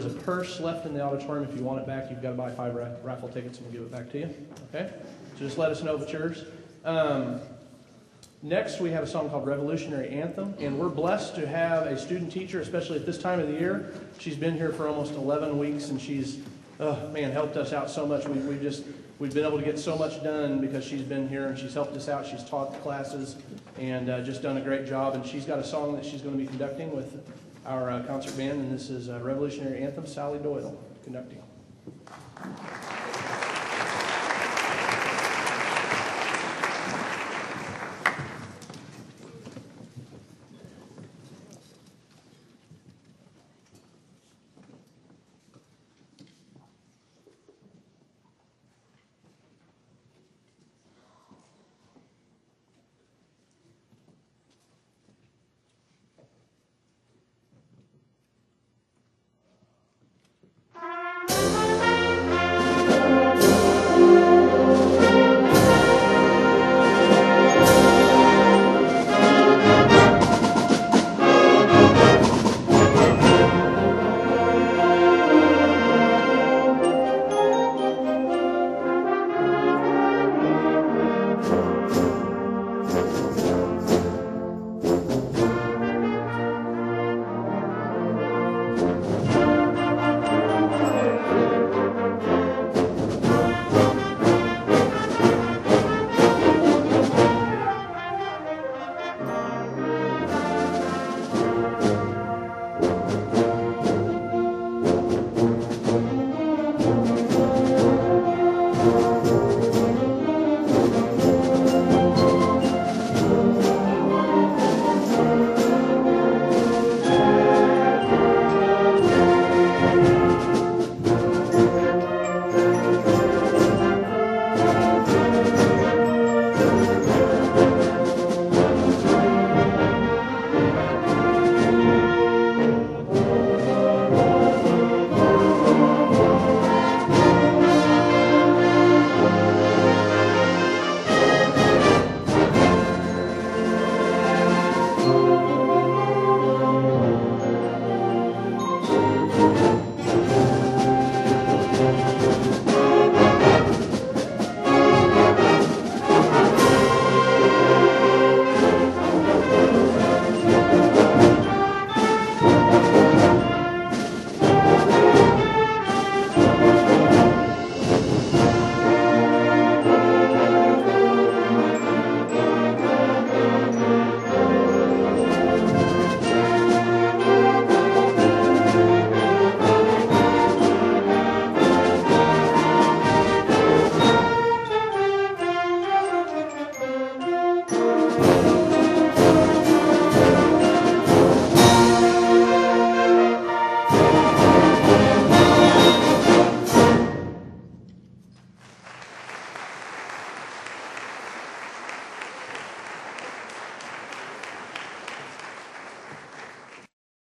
was a purse left in the auditorium. If you want it back, you've got to buy 5 raffle tickets and we'll give it back to you. Okay? So just let us know if it's yours. Next, we have a song called Revolutionary Anthem, and we're blessed to have a student teacher, especially at this time of the year. She's been here for almost 11 weeks, and she's, helped us out so much. We've been able to get so much done because she's been here, and she's helped us out. She's taught the classes, and just done a great job. And she's got a song that she's going to be conducting with our concert band, and this is Revolutionary Anthem, Sally Doyle conducting.